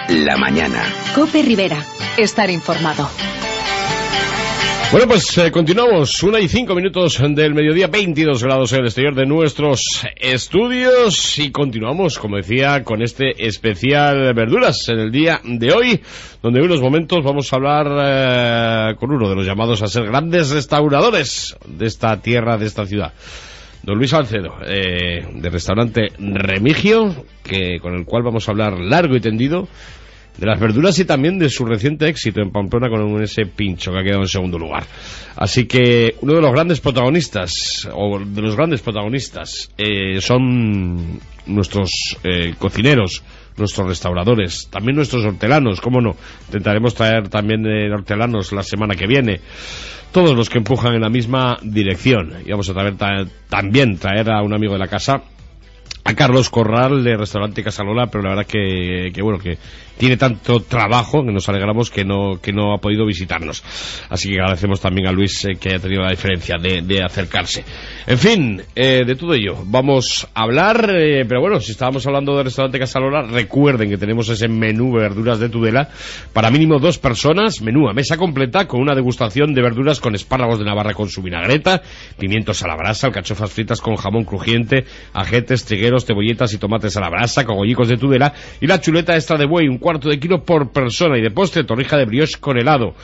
la mañana. COPE Rivera. Estar informado. Bueno, pues continuamos, 1:05 del mediodía, 22 grados en el exterior de nuestros estudios, y continuamos, como decía, con este especial verduras en el día de hoy, donde en unos momentos vamos a hablar con uno de los llamados a ser grandes restauradores de esta tierra, de esta ciudad. Don Luis Salcedo, del restaurante Remigio, con el cual vamos a hablar largo y tendido de las verduras y también de su reciente éxito en Pamplona con ese pincho que ha quedado en segundo lugar. Así que uno de los grandes protagonistas, son nuestros cocineros, nuestros restauradores, también nuestros hortelanos, cómo no. Intentaremos traer también hortelanos la semana que viene. Todos los que empujan en la misma dirección. Y vamos a también traer a un amigo de la casa, a Carlos Corral, de Restaurante Casalola, pero la verdad que tiene tanto trabajo que nos alegramos que no ha podido visitarnos. Así que agradecemos también a Luis que haya tenido la diferencia de acercarse. En fin, de todo ello vamos a hablar, pero bueno, si estábamos hablando de Restaurante Casalola, recuerden que tenemos ese menú de verduras de Tudela para mínimo 2 personas, menú a mesa completa con una degustación de verduras con espárragos de Navarra con su vinagreta, pimientos a la brasa, alcachofas fritas con jamón crujiente, ajetes, trigueros, cebolletas y tomates a la brasa, cogollicos de Tudela y la chuleta extra de buey, 1/4 de kilo por persona, y de postre torrija de brioche con helado,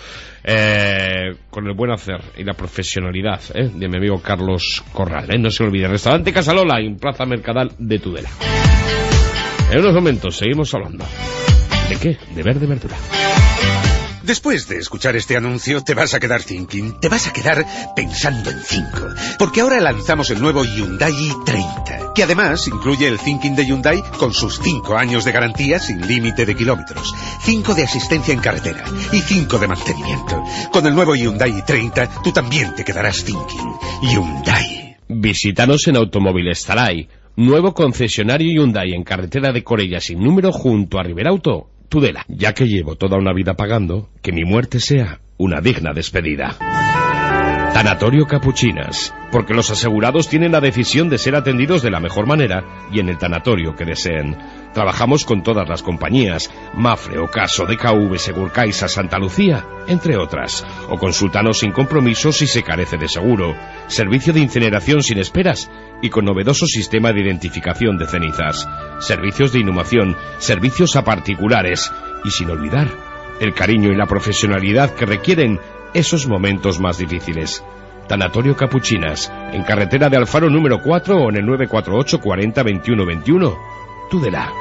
con el buen hacer y la profesionalidad de mi amigo Carlos Corral. No se olvide, Restaurante Casalola en Plaza Mercadal de Tudela. En unos momentos seguimos hablando. ¿De qué? De verde verdura. Después de escuchar este anuncio, te vas a quedar thinking, te vas a quedar pensando en 5. Porque ahora lanzamos el nuevo Hyundai i30, que además incluye el thinking de Hyundai con sus 5 años de garantía sin límite de kilómetros, 5 de asistencia en carretera y 5 de mantenimiento. Con el nuevo Hyundai i30, tú también te quedarás thinking. Hyundai. Visítanos en Automóviles Taray, nuevo concesionario Hyundai en carretera de Corella sin número junto a Riberauto, Tudela. Ya que llevo toda una vida pagando, que mi muerte sea una digna despedida. Tanatorio Capuchinas, porque los asegurados tienen la decisión de ser atendidos de la mejor manera y en el tanatorio que deseen. Trabajamos con todas las compañías, Mafre, Ocaso, DKV, Segurcaixa, Santa Lucía, entre otras. O consúltanos sin compromiso si se carece de seguro. Servicio de incineración sin esperas y con novedoso sistema de identificación de cenizas. Servicios de inhumación, servicios a particulares y sin olvidar el cariño y la profesionalidad que requieren esos momentos más difíciles. Tanatorio Capuchinas, en carretera de Alfaro número 4 o en el 948 40 21 21. Tudela.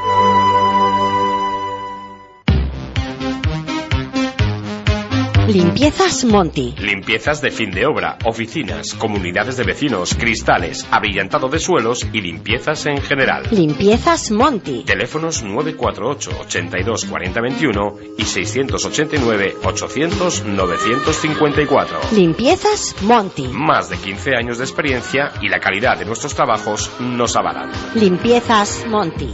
Limpiezas Monti. Limpiezas de fin de obra, oficinas, comunidades de vecinos, cristales, abrillantado de suelos y limpiezas en general. Limpiezas Monti. Teléfonos 948 82 40 21 y 689 800 954. Limpiezas Monti. Más de 15 años de experiencia y la calidad de nuestros trabajos nos avalan. Limpiezas Monti.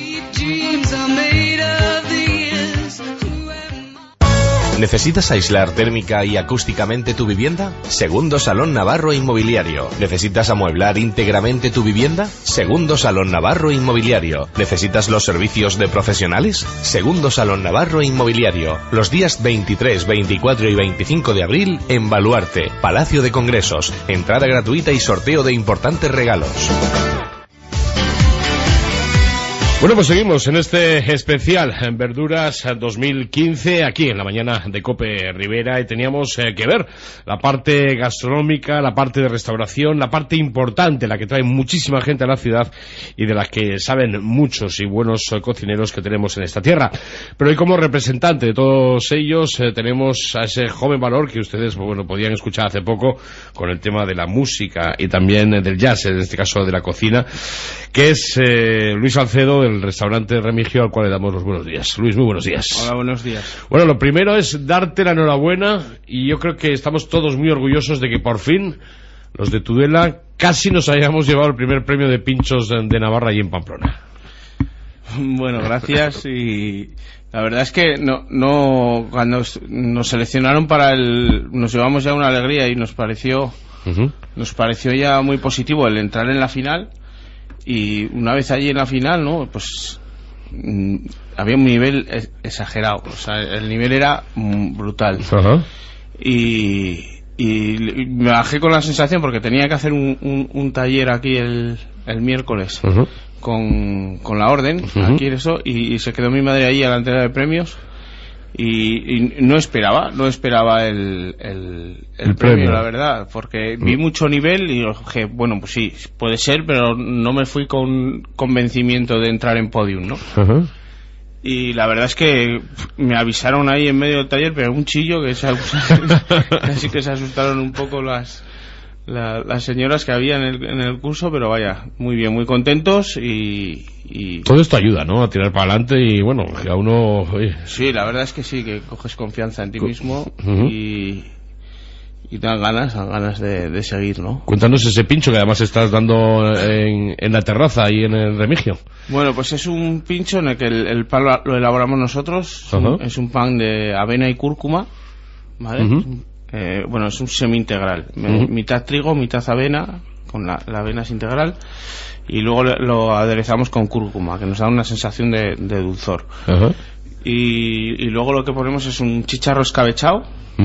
¿Necesitas aislar térmica y acústicamente tu vivienda? Segundo Salón Navarro Inmobiliario. ¿Necesitas amueblar íntegramente tu vivienda? Segundo Salón Navarro Inmobiliario. ¿Necesitas los servicios de profesionales? Segundo Salón Navarro Inmobiliario. Los días 23, 24 y 25 de abril en Baluarte, Palacio de Congresos. Entrada gratuita y sorteo de importantes regalos. Bueno, pues seguimos en este especial en Verduras 2015 aquí en la mañana de COPE Rivera, y teníamos que ver la parte gastronómica, la parte de restauración, la parte importante, la que trae muchísima gente a la ciudad y de la que saben muchos y buenos cocineros que tenemos en esta tierra. Pero hoy, como representante de todos ellos, tenemos a ese joven valor que ustedes podían escuchar hace poco con el tema de la música y también del jazz, en este caso de la cocina, que es Luis Salcedo, del restaurante Remigio, al cual le damos los buenos días. Luis, muy buenos días. Hola, buenos días. Bueno, lo primero es darte la enhorabuena, y yo creo que estamos todos muy orgullosos de que por fin los de Tudela casi nos hayamos llevado el primer premio de pinchos de Navarra allí en Pamplona. Bueno, gracias. Y la verdad es que no cuando nos seleccionaron nos llevamos ya una alegría y nos pareció ya muy positivo el entrar en la final. Y una vez allí en la final, ¿no? Pues había un nivel exagerado, o sea, el nivel era brutal. Y me bajé con la sensación, porque tenía que hacer un taller aquí el miércoles con la orden, aquí eso, y se quedó mi madre ahí a la entrega de premios. Y no esperaba el premio, la verdad, porque vi mucho nivel y dije, bueno, pues sí, puede ser, pero no me fui con convencimiento de entrar en podium, ¿no? Y la verdad es que me avisaron ahí en medio del taller, pero un chillo que casi que se asustaron un poco las señoras que había en el curso, pero vaya, muy bien, muy contentos y todo esto ayuda, ¿no? A tirar para adelante y bueno, que a uno... Oye. Sí, la verdad es que sí, que coges confianza en ti mismo y te dan ganas de seguir, ¿no? Cuéntanos ese pincho que además estás dando en la terraza y en el Remigio. Bueno, pues es un pincho en el que el pan lo elaboramos nosotros. Es un pan de avena y cúrcuma, ¿vale? Bueno, es un semi-integral, mitad trigo, mitad avena, con la avena es integral, y luego lo aderezamos con cúrcuma, que nos da una sensación de dulzor. Y luego lo que ponemos es un chicharro escabechado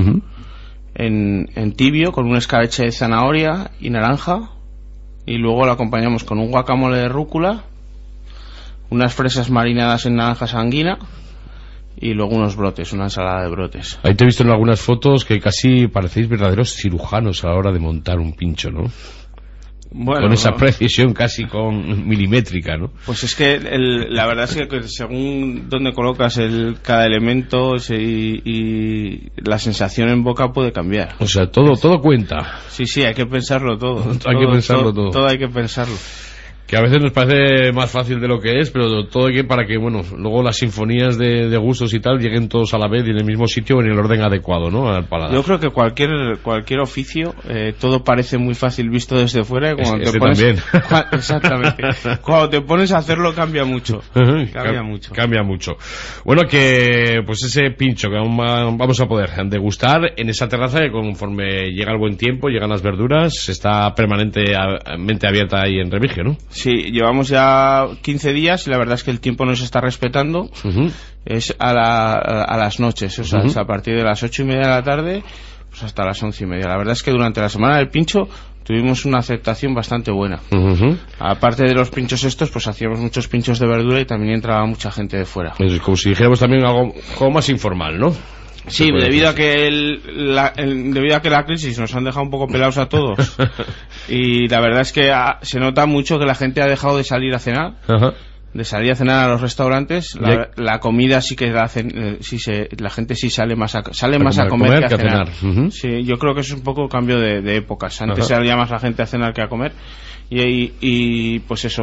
en tibio, con un escabeche de zanahoria y naranja, y luego lo acompañamos con un guacamole de rúcula, unas fresas marinadas en naranja sanguina, y luego unos brotes, una ensalada de brotes. Ahí te he visto en algunas fotos que casi parecéis verdaderos cirujanos a la hora de montar un pincho, ¿no? Bueno, con esa precisión casi con milimétrica, ¿no? Pues es que la verdad es que según donde colocas cada elemento y la sensación en boca puede cambiar. O sea, todo cuenta. Sí, hay que pensarlo todo. Hay que pensarlo todo. Todo hay que pensarlo. Que a veces nos parece más fácil de lo que es, pero todo hay que para que, bueno, luego las sinfonías de gustos y tal lleguen todos a la vez y en el mismo sitio o en el orden adecuado, ¿no? Al paladar. Yo creo que cualquier oficio, todo parece muy fácil visto desde fuera, y cuando te pones, también. Exactamente. Cuando te pones a hacerlo cambia mucho. Cambia mucho. Bueno, que pues ese pincho que aún vamos a poder degustar en esa terraza, que conforme llega el buen tiempo, llegan las verduras, está permanentemente abierta ahí en Remigio, ¿no? Sí, llevamos ya 15 días y la verdad es que el tiempo nos está respetando. Es a las noches, o sea, es a partir de las 8:30 de la tarde pues hasta las 11:30. La verdad es que durante la semana del pincho tuvimos una aceptación bastante buena. Aparte de los pinchos estos, pues hacíamos muchos pinchos de verdura y también entraba mucha gente de fuera. Es como si dijéramos también algo más informal, ¿no? Sí, debido a que la crisis nos han dejado un poco pelados a todos. Y la verdad es que se nota mucho que la gente ha dejado de salir a cenar. De salir a cenar a los restaurantes. La comida sí que la gente sí sale más a comer que a cenar. Sí, yo creo que es un poco cambio de épocas. Antes salía más la gente a cenar que a comer. Y pues eso,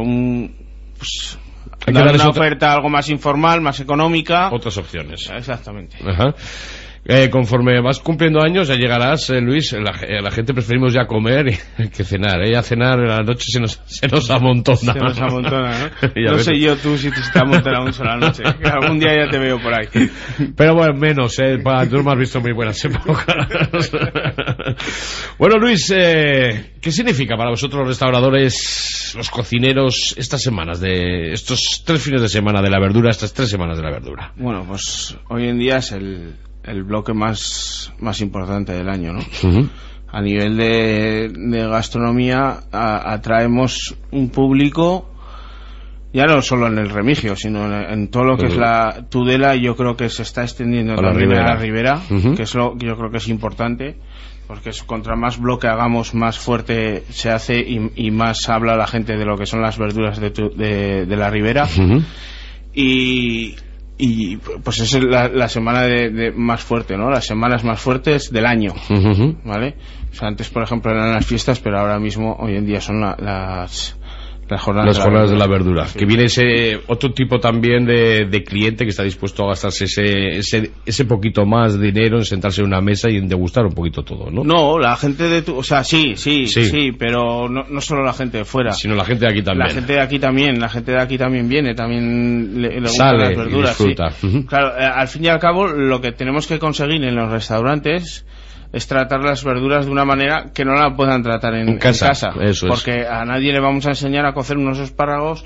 dar una oferta algo más informal, más económica. Otras opciones. Exactamente. Conforme vas cumpliendo años ya llegarás, Luis, la gente preferimos ya comer que cenar, ya cenar en la noche se nos amontona. Se nos amontona, ¿no? No sé yo tú si te amontona mucho la noche, que algún día ya te veo por ahí. Pero bueno, menos, tú me has visto muy buenas épocas. Bueno, Luis, ¿qué significa para vosotros los restauradores, los cocineros, estas semanas de estos 3 fines de semana de la verdura, estas 3 semanas de la verdura? Bueno, pues hoy en día es el bloque más importante del año, ¿no? A nivel de gastronomía atraemos un público, ya no solo en el Remigio, sino en todo lo que es la Tudela, y yo creo que se está extendiendo también a la Ribera, que es lo que yo creo que es importante, porque contra más bloque hagamos, más fuerte se hace y más habla la gente de lo que son las verduras de la Ribera. Y pues es la semana de más fuerte, ¿no? Las semanas más fuertes del año, ¿vale? O sea, antes, por ejemplo, eran las fiestas, pero ahora mismo, hoy en día, son las jornadas de la verdura. Sí. Que viene ese otro tipo también de cliente que está dispuesto a gastarse ese poquito más de dinero en sentarse en una mesa y en degustar un poquito todo, ¿no? No, la gente o sea, sí, pero no solo la gente de fuera, sino la gente de aquí también. La gente de aquí también viene, también le gustan las verduras, y disfruta. Claro, al fin y al cabo, lo que tenemos que conseguir en los restaurantes es tratar las verduras de una manera que no la puedan tratar en casa. Eso porque a nadie le vamos a enseñar a cocer unos espárragos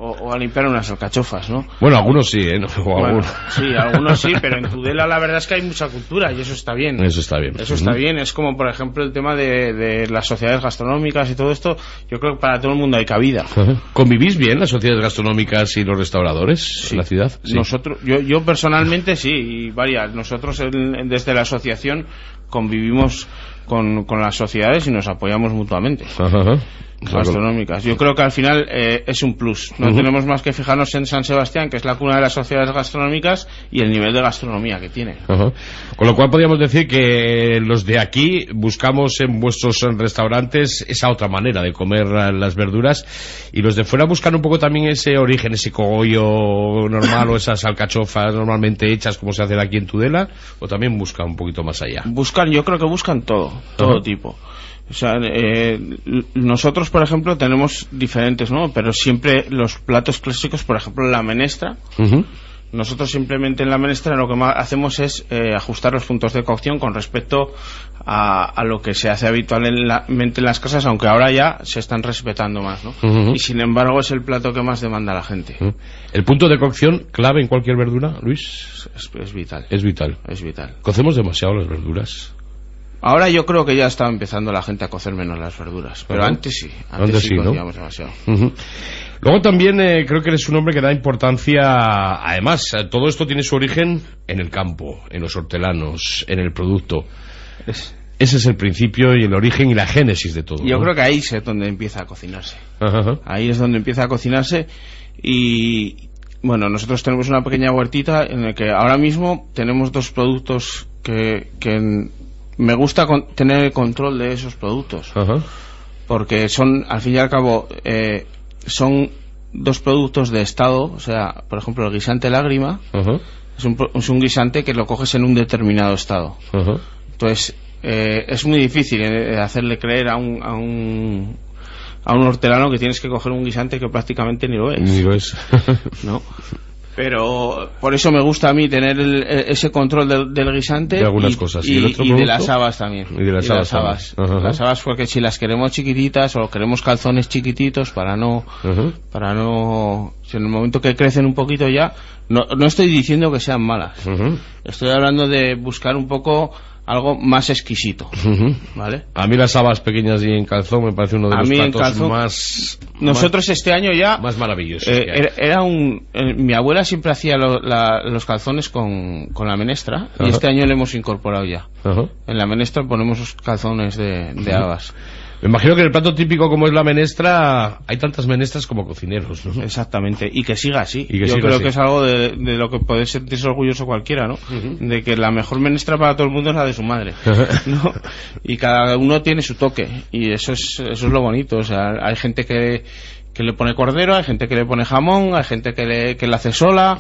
o a limpiar unas alcachofas, ¿no? Bueno, algunos sí, ¿no? Sí, algunos sí, pero en Tudela la verdad es que hay mucha cultura y eso está bien. Eso está bien. Eso está bien. Es como, por ejemplo, el tema de las sociedades gastronómicas y todo esto. Yo creo que para todo el mundo hay cabida. ¿Convivís bien las sociedades gastronómicas y los restauradores en la ciudad? Sí. Nosotros, yo personalmente sí, y varias. Nosotros desde la asociación convivimos con las sociedades y nos apoyamos mutuamente. Gastronómicas. Yo creo que al final es un plus. No tenemos más que fijarnos en San Sebastián, que es la cuna de las sociedades gastronómicas, y el nivel de gastronomía que tiene. Con lo cual podríamos decir que los de aquí buscamos en vuestros restaurantes esa otra manera de comer las verduras, y los de fuera buscan un poco también ese origen, ese cogollo normal o esas alcachofas normalmente hechas como se hacen aquí en Tudela, o también buscan un poquito más allá. Yo creo que buscan todo tipo. O sea, nosotros, por ejemplo, tenemos diferentes, ¿no? Pero siempre los platos clásicos, por ejemplo, la menestra. Nosotros simplemente en la menestra lo que más hacemos es ajustar los puntos de cocción con respecto a lo que se hace habitualmente en las casas, aunque ahora ya se están respetando más, ¿no? Y sin embargo es el plato que más demanda la gente. ¿El punto de cocción clave en cualquier verdura, Luis? Es vital. Es vital. Es vital. ¿Cocemos demasiado las verduras? Ahora yo creo que ya está empezando la gente a cocer menos las verduras, pero antes sí. Antes sí cocíamos demasiado. Luego también creo que eres un hombre que da importancia, además, todo esto tiene su origen en el campo, en los hortelanos, en el producto. Ese es el principio y el origen y la génesis de todo. Yo creo que ahí es donde empieza a cocinarse. Ahí es donde empieza a cocinarse y, bueno, nosotros tenemos una pequeña huertita en la que ahora mismo tenemos dos productos que me gusta tener el control de esos productos. Porque son, al fin y al cabo, son dos productos de estado. O sea, por ejemplo, el guisante lágrima es un guisante que lo coges en un determinado estado. Entonces es muy difícil hacerle creer a un hortelano que tienes que coger un guisante que prácticamente ni lo es. Ni lo es. ¿No? Pero por eso me gusta a mí tener ese control del guisante de algunas cosas. Y de las habas también. Y de las habas. Las habas, porque si las queremos chiquititas o queremos calzones chiquititos para no si en el momento que crecen un poquito ya, no estoy diciendo que sean malas. Estoy hablando de buscar un poco algo más exquisito, ¿vale? A mí las habas pequeñas y en calzón me parece uno de los platos más... Nosotros este año ya... Más maravillosos. Mi abuela siempre hacía los calzones con la menestra, y este año le hemos incorporado ya. En la menestra ponemos los calzones de habas. Me imagino que en el plato típico como es la menestra hay tantas menestras como cocineros, ¿no? Exactamente, y que siga así. Yo creo que es algo de lo que puede sentirse orgulloso cualquiera, ¿no? De que la mejor menestra para todo el mundo es la de su madre, ¿no? Y cada uno tiene su toque, y eso es lo bonito. O sea, hay gente que le pone cordero, hay gente que le pone jamón, hay gente que le hace sola,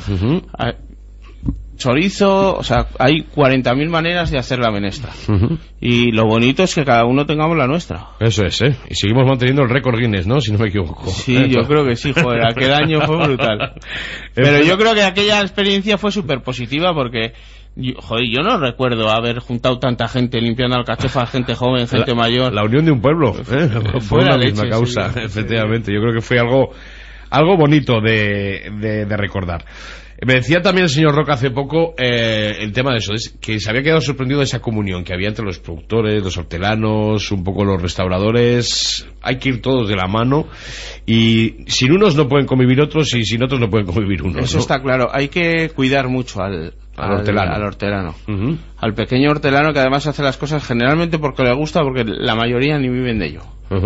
chorizo, o sea, hay 40.000 maneras de hacer la menestra. Y lo bonito es que cada uno tengamos la nuestra. Eso es, ¿eh? Y seguimos manteniendo el récord Guinness, ¿no? Si no me equivoco. Sí, yo creo que sí, joder, aquel año fue brutal. Pero yo creo que aquella experiencia fue súper positiva porque, yo no recuerdo haber juntado tanta gente limpiando alcachofas, gente joven, gente mayor. La unión de un pueblo, fue una misma causa, sí, efectivamente. Yo creo que fue algo bonito de recordar. Me decía también el señor Roca hace poco el tema de eso, que se había quedado sorprendido de esa comunión que había entre los productores, los hortelanos, un poco los restauradores. Hay que ir todos de la mano, y sin unos no pueden convivir otros, y sin otros no pueden convivir unos. Eso, ¿no? Está claro. Hay que cuidar mucho al hortelano. Al pequeño hortelano, que además hace las cosas generalmente porque le gusta, porque la mayoría ni viven de ello.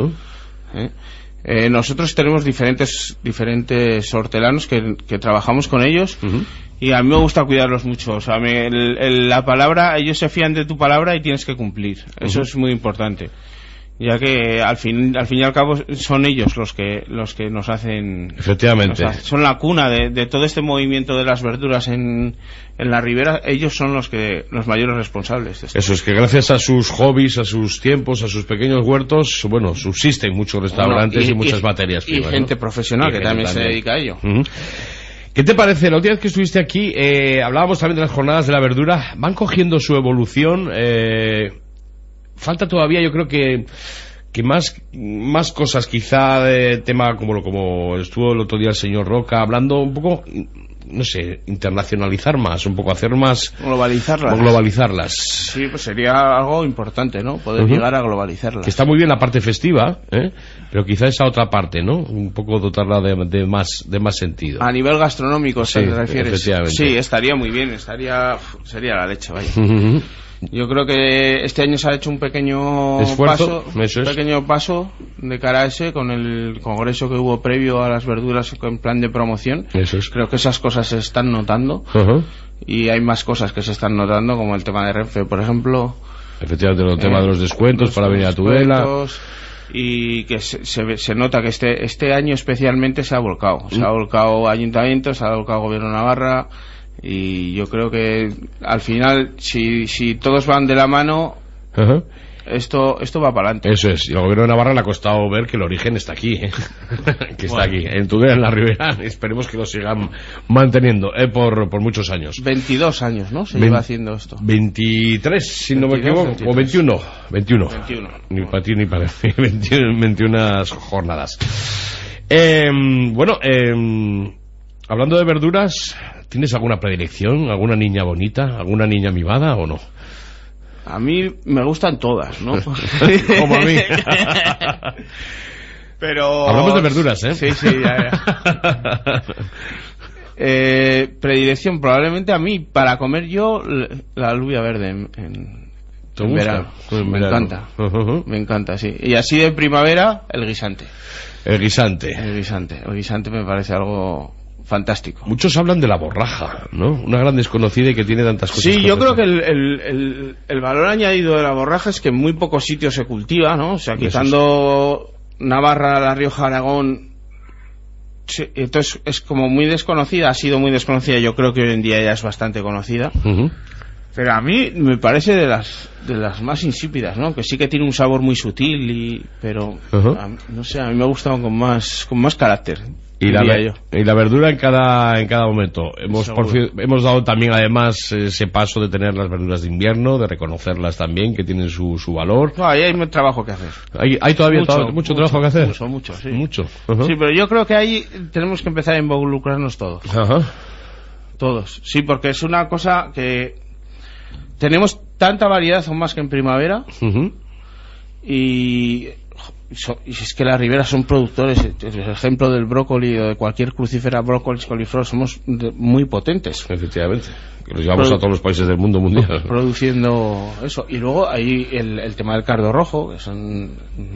Nosotros tenemos diferentes hortelanos que trabajamos con ellos, y a mí me gusta cuidarlos mucho. O sea, la palabra, ellos se fían de tu palabra y tienes que cumplir. Eso es muy importante, ya que al fin y al cabo son ellos los que nos hacen. Efectivamente. Son la cuna de todo este movimiento de las verduras en la ribera. Ellos son los mayores responsables de esto. Eso es, que gracias a sus hobbies, a sus tiempos, a sus pequeños huertos, bueno, subsisten muchos restaurantes y muchas materias primas, y gente ¿no? profesional que también se dedica a ello. ¿Qué te parece? La última vez que estuviste aquí hablábamos también de las jornadas de la verdura. Van cogiendo su evolución. Falta todavía, yo creo que que más cosas, quizá de tema como estuvo el otro día el señor Roca, hablando un poco, no sé, internacionalizar más, un poco hacer más... Globalizarlas. Sí, pues sería algo importante, ¿no? Poder llegar a globalizarlas. Que está muy bien la parte festiva, pero quizá esa otra parte, ¿no? Un poco dotarla de más sentido. A nivel gastronómico, sí, ¿te refieres? Efectivamente. Sí, estaría muy bien, sería la leche, vaya. Yo creo que este año se ha hecho un pequeño esfuerzo, paso de cara a ese, con el congreso que hubo previo a las verduras en plan de promoción. Eso es. Creo que esas cosas se están notando, y hay más cosas que se están notando, como el tema de Renfe, por ejemplo. Efectivamente, el tema de los descuentos para venir a Tudela. Y que se nota que este año especialmente se ha volcado. Se ha volcado ayuntamientos, se ha volcado Gobierno de Navarra. Y yo creo que al final, si todos van de la mano, esto va para adelante. Eso es. Y al Gobierno de Navarra le ha costado ver que el origen está aquí, que está aquí, en Tudela, en la Ribera. Esperemos que lo sigan manteniendo por muchos años. 22 años, ¿no? Se lleva haciendo esto. 23, si no me equivoco, 23. O 21. Ni para ti ni para mí. 21 jornadas. Hablando de verduras, ¿tienes alguna predilección? ¿Alguna niña bonita? ¿Alguna niña mimada o no? A mí me gustan todas, ¿no? Como a mí. Pero... Hablamos de verduras, ¿eh? Sí, ya. Predilección, probablemente a mí, para comer yo, la alubia verde en verano. Me encanta. Me encanta, sí. Y así de primavera, el guisante. El guisante me parece algo... fantástico. Muchos hablan de la borraja, ¿no? Una gran desconocida y que tiene tantas cosas. Sí, yo creo que el valor añadido de la borraja es que en muy pocos sitios se cultiva, ¿no? O sea, quitando Navarra, La Rioja, Aragón, sí, entonces es como muy desconocida, ha sido muy desconocida, yo creo que hoy en día ya es bastante conocida. Pero a mí me parece de las más insípidas, ¿no? Que sí que tiene un sabor muy sutil, pero no sé, a mí me ha gustado con más carácter. Y la verdura en cada momento. Hemos dado también además ese paso de tener las verduras de invierno, de reconocerlas también, que tienen su valor. No, ahí hay mucho trabajo que hacer. Hay todavía mucho trabajo que hacer. Mucho, sí. Mucho. Sí, pero yo creo que ahí tenemos que empezar a involucrarnos todos. Todos. Sí, porque es una cosa que tenemos tanta variedad, aún más que en primavera. Y es que las riberas son productores. El ejemplo del brócoli o de cualquier crucífera, brócolis, coliflor, somos muy potentes. Efectivamente, que los llevamos a todos los países del mundo mundial produciendo eso. Y luego hay el tema del cardo rojo, que es un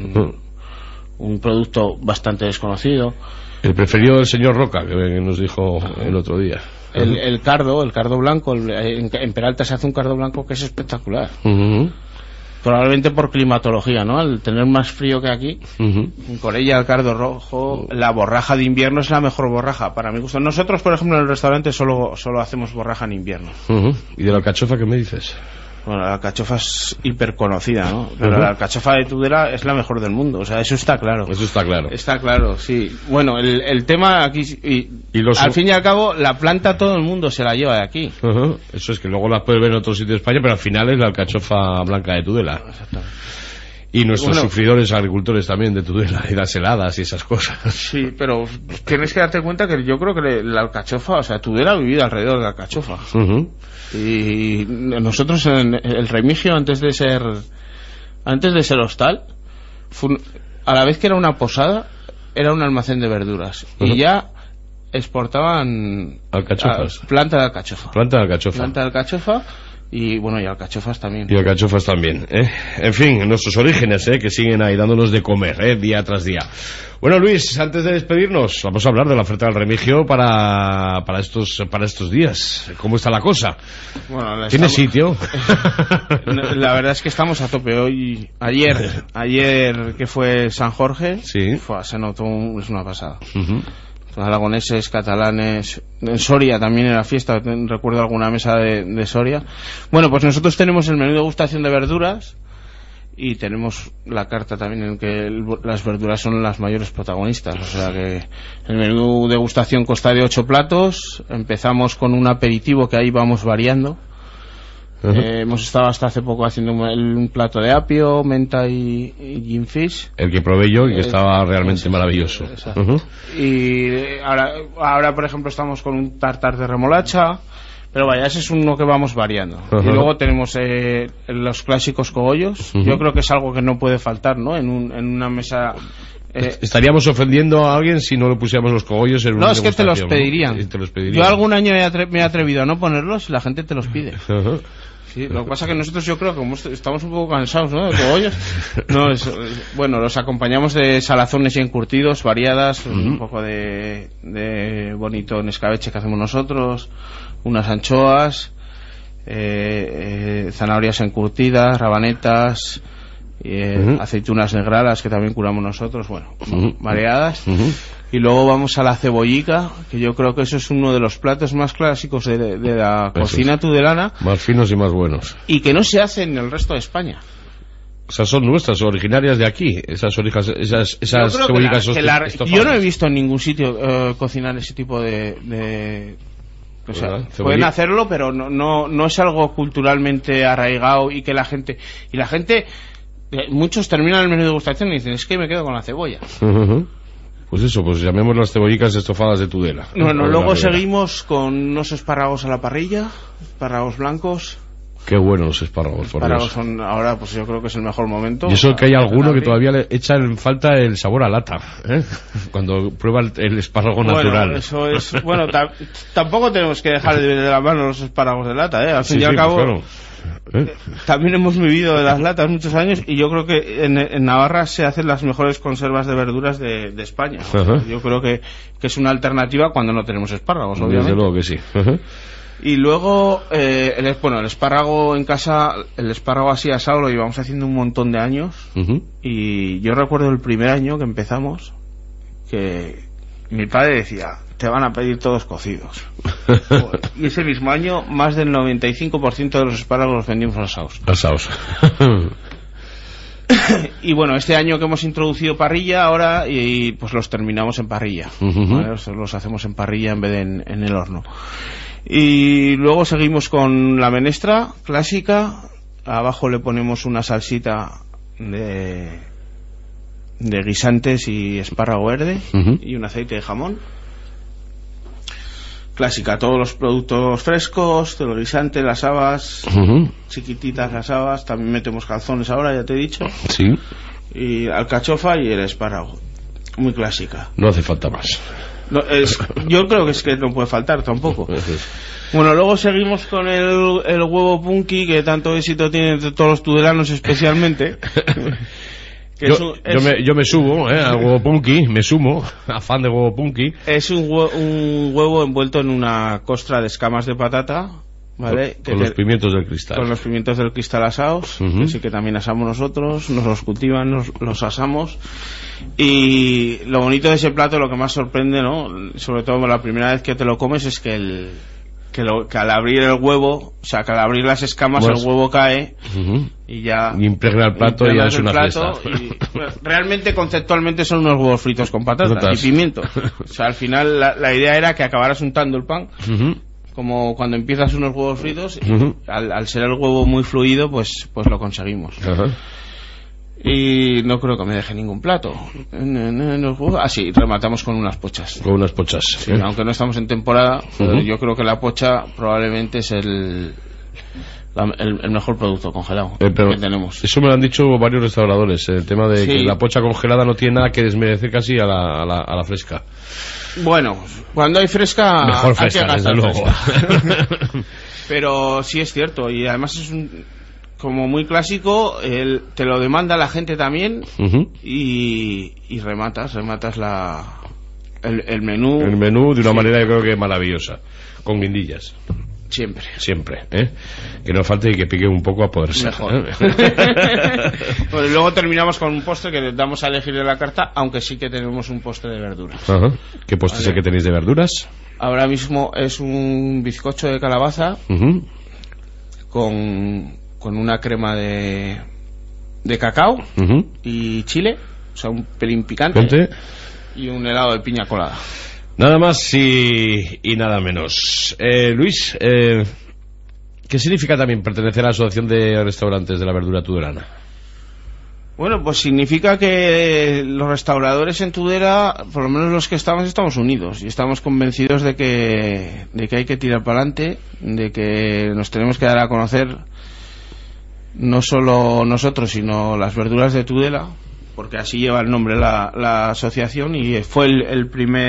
producto bastante desconocido. El preferido del señor Roca, que nos dijo el otro día. El cardo blanco, en Peralta se hace un cardo blanco que es espectacular. Probablemente por climatología, ¿no? Al tener más frío que aquí, con ella el cardo rojo, la borraja de invierno es la mejor borraja, para mi gusto. Nosotros, por ejemplo, en el restaurante solo hacemos borraja en invierno. ¿Y de la alcachofa qué me dices? Bueno, la alcachofa es hiper conocida, ¿no? Pero la alcachofa de Tudela es la mejor del mundo, o sea, eso está claro. Está claro, sí. Bueno, el tema aquí... al fin y al cabo, la planta todo el mundo se la lleva de aquí. Eso es, que luego la puedes ver en otro sitio de España, pero al final es la alcachofa blanca de Tudela. Exactamente. Y nuestros sufridores agricultores también de Tudela, y las heladas y esas cosas. Sí, pero tienes que darte cuenta que yo creo que la alcachofa, o sea, Tudela ha vivido alrededor de la alcachofa. Y nosotros en el Remigio, antes de ser hostal, a la vez que era una posada, era un almacén de verduras. Y ya exportaban alcachofas. Planta de alcachofa. Planta de alcachofa. Y bueno, y alcachofas también. En fin, nuestros orígenes, que siguen ahí dándonos de comer, día tras día. Bueno, Luis, antes de despedirnos, vamos a hablar de la oferta del Remigio para estos días. ¿Cómo está la cosa? Bueno, ¿tiene sitio? La verdad es que estamos a tope hoy. Ayer que fue San Jorge, sí, se notó, es una pasada. Aragoneses, catalanes, en Soria también era fiesta, recuerdo alguna mesa de Soria. Bueno, pues nosotros tenemos el menú de degustación de verduras y tenemos la carta también en que las verduras son las mayores protagonistas, o sea que el menú de degustación consta de 8 platos. Empezamos con un aperitivo que ahí vamos variando, Hemos estado hasta hace poco haciendo un plato de apio, menta y gin fish. El que probé yo y que estaba realmente maravilloso. Y ahora, por ejemplo, estamos con un tartar de remolacha. Pero vaya, ese es uno que vamos variando. Y luego tenemos los clásicos cogollos. Yo creo que es algo que no puede faltar, ¿no? En una mesa... Estaríamos ofendiendo a alguien si no lo pusiéramos los cogollos en una No, es que te los pedirían. ¿no? Te los pedirían. Yo algún año me he atrevido a no ponerlos y la gente te los pide. Sí, lo que pasa es que nosotros, yo creo que estamos un poco cansados, ¿no? De cogollos. Bueno, los acompañamos de salazones y encurtidos variadas, un poco de bonito en escabeche que hacemos nosotros, unas anchoas, zanahorias encurtidas, rabanetas, aceitunas negradas que también curamos nosotros, bueno, variadas. Y luego vamos a la cebollica, que yo creo que eso es uno de los platos más clásicos de la cocina tudelana. Más finos y más buenos. Y que no se hace en el resto de España. Esas son nuestras, originarias de aquí. Esas cebollicas yo no he visto en ningún sitio cocinar ese tipo de o sea, pueden hacerlo, pero no es algo culturalmente arraigado y que la gente... muchos terminan el menú de degustación y dicen, es que me quedo con la cebolla. Pues eso, pues llamemos las cebollicas estofadas de Tudela. Bueno, luego seguimos con unos espárragos a la parrilla, espárragos blancos. Qué buenos los espárragos, por Dios. Son ahora, pues yo creo que es el mejor momento. Y eso que hay alguno que todavía le echa en falta el sabor a lata, ¿eh? Cuando prueba el espárrago natural. Eso es... Bueno, tampoco tenemos que dejar de la mano los espárragos de lata, ¿eh? Al fin y al cabo... Pues claro. También hemos vivido de las latas muchos años y yo creo que en Navarra se hacen las mejores conservas de verduras de España. Yo creo que es una alternativa cuando no tenemos espárragos, obviamente. Desde luego que sí. Y luego, el espárrago en casa, el espárrago así asado lo llevamos haciendo un montón de años. Y yo recuerdo el primer año que empezamos que mi padre decía, te van a pedir todos cocidos. Y ese mismo año más del 95% de los espárragos los vendimos asados. Y bueno, este año que hemos introducido parrilla ahora, y pues los terminamos en parrilla, ¿vale? Los hacemos en parrilla en vez de en el horno. Y luego seguimos con la menestra clásica. Abajo le ponemos una salsita de guisantes y espárrago verde y un aceite de jamón. Clásica, todos los productos frescos, todo el guisante, las habas, chiquititas las habas, también metemos calzones ahora, ya te he dicho. Sí. Y alcachofa y el espárrago. Muy clásica. No hace falta más. Yo creo que es que no puede faltar tampoco. Bueno, luego seguimos con el huevo punky, que tanto éxito tiene entre todos los tudelanos especialmente. Yo me subo al huevo punky, me sumo, afán de huevo punky. Es un huevo envuelto en una costra de escamas de patata, ¿vale? Con los pimientos del cristal. Con los pimientos del cristal asados, que sí que también asamos nosotros, nos los cultivan, los asamos. Y lo bonito de ese plato, lo que más sorprende, ¿no? Sobre todo la primera vez que te lo comes, es que que al abrir el huevo, o sea, que al abrir las escamas el huevo cae y ya impregna el plato y ya es una fiesta. Realmente, conceptualmente, son unos huevos fritos con patatas y pimiento. O sea, al final la idea era que acabaras untando el pan, como cuando empiezas unos huevos fritos, al ser el huevo muy fluido, pues lo conseguimos. Y no creo que me deje ningún plato. Sí, rematamos con unas pochas. Con unas pochas. Sí, aunque no estamos en temporada, pero yo creo que la pocha probablemente es el mejor producto congelado que tenemos. Eso me lo han dicho varios restauradores, el tema de que la pocha congelada no tiene nada que desmerecer casi a la fresca. Bueno, cuando hay fresca, mejor fresca, hay que gastar desde luego. Pero sí es cierto, y además es como muy clásico, te lo demanda la gente también, y rematas el menú. El menú de una manera, yo creo que maravillosa, con guindillas. Siempre, que no falte y que pique un poco a poder ser. Mejor. Bueno, y luego terminamos con un postre que damos a elegir de la carta, aunque sí que tenemos un postre de verduras. ¿Qué postre es el que tenéis de verduras? Ahora mismo es un bizcocho de calabaza con una crema de cacao y chile, o sea, un pelín picante, y un helado de piña colada. Nada más y nada menos. Luis, ¿Qué significa también pertenecer a la Asociación de Restaurantes de la Verdura Tudelana? Bueno, pues significa que los restauradores en Tudela, por lo menos los que estamos unidos y estamos convencidos de que hay que tirar para adelante, de que nos tenemos que dar a conocer no solo nosotros, sino las verduras de Tudela, porque así lleva el nombre la asociación, y fue la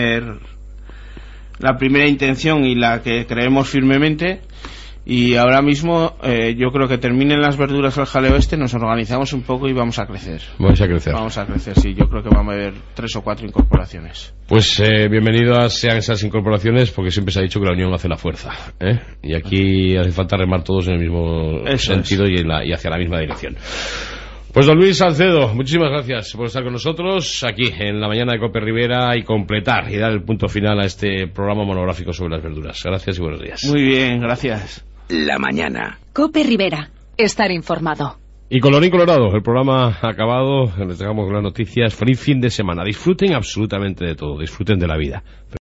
primera intención y la que creemos firmemente. Y ahora mismo yo creo que terminen las verduras al jaleo nos organizamos un poco y vamos a crecer. Vamos a crecer, sí, yo creo que vamos a haber 3 o 4 incorporaciones. Pues bienvenidas sean esas incorporaciones, porque siempre se ha dicho que la unión hace la fuerza, ¿eh? Y aquí hace falta remar todos en el mismo sentido y hacia la misma dirección. Pues don Luis Salcedo, muchísimas gracias por estar con nosotros aquí en la mañana de COPE Rivera y completar y dar el punto final a este programa monográfico sobre las verduras. Gracias y buenos días. Muy bien, gracias. La mañana. COPE Rivera. Estar informado. Y colorín colorado, el programa ha acabado. Les dejamos las noticias. Feliz fin de semana. Disfruten absolutamente de todo. Disfruten de la vida.